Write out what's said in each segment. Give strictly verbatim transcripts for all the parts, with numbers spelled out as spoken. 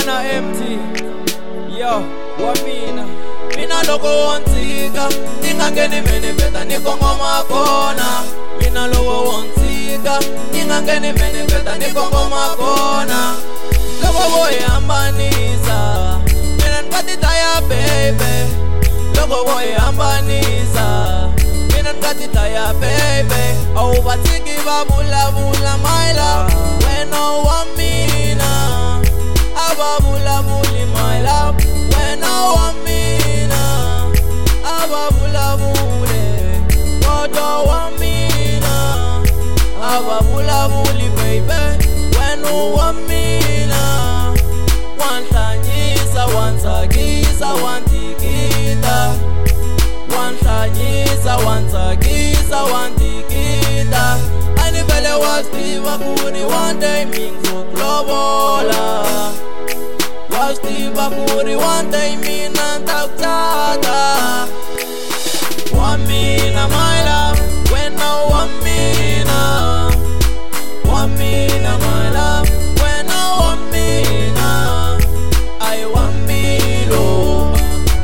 Fambana empty, yo, wamina. Mina loko wontsika, ningangeni mene beta nikongoma kona. Mina loko wontsika, ningangeni mene beta nikongoma kona. Loko voyambanisa, mina nkatitaya baby. Loko voyambanisa, mina nkatitaya baby. Awu batsiki va vulavula my love, wena wa mina. Aba vulavuli my love, wena wa mina. Aba vulavule, kodwa wa mina. Aba vulavuli baby, wena wa mina. Wanhlanyisa, wansakisa, wantikita. Wanhlanyisa, wansakisa, wantikita. Anivele wastiva kuri one day mingu globola. Wastiva kuri one day mina ntakuthatha. Wamina my love, wena wamina. Wamina my love, wena wamina. I wamilo,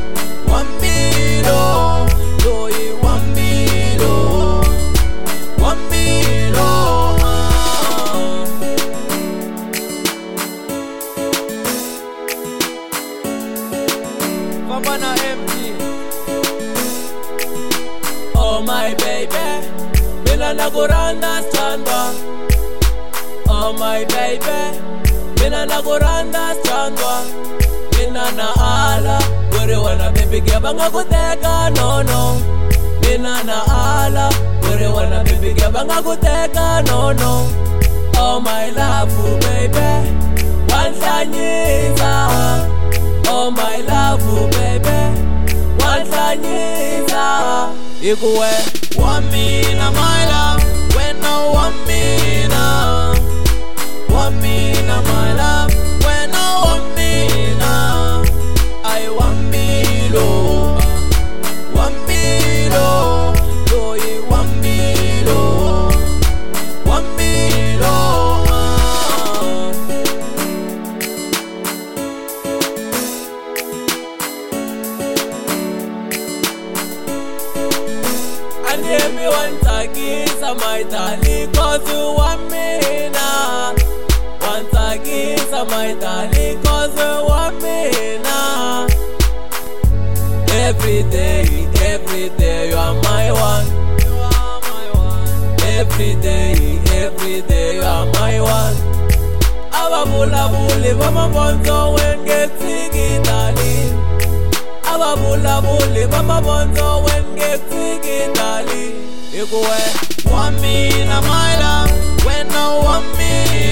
wamilo, doi wamilo, wamilo. Fambana empty. Oh my baby, mina nakuranda standwa. Oh my baby, mina nakuranda standwa. Mina na ala, where wana baby girl banga kuteka no no. Mina na ala, where wana baby girl banga kuteka no no. Oh my love baby, wanhlanyisa. Oh my love baby, wanhlanyisa. Ikuwe wamina my love, wena wamina. Wamina my love, wena wamina. I wamilo, wamilo, doi wamilo, wamilo. And hear me one takisa my darling, cause you wamina. One takisa my darling, cause you wamina. Every day, every day you are my one. You are my one. Every day, every day you are my one. Aba bula buli bama bonzo when get tiki darling. Aba bula buli bama bonzo when get tiki darling. Ikuwe wamina my love, wena wamina.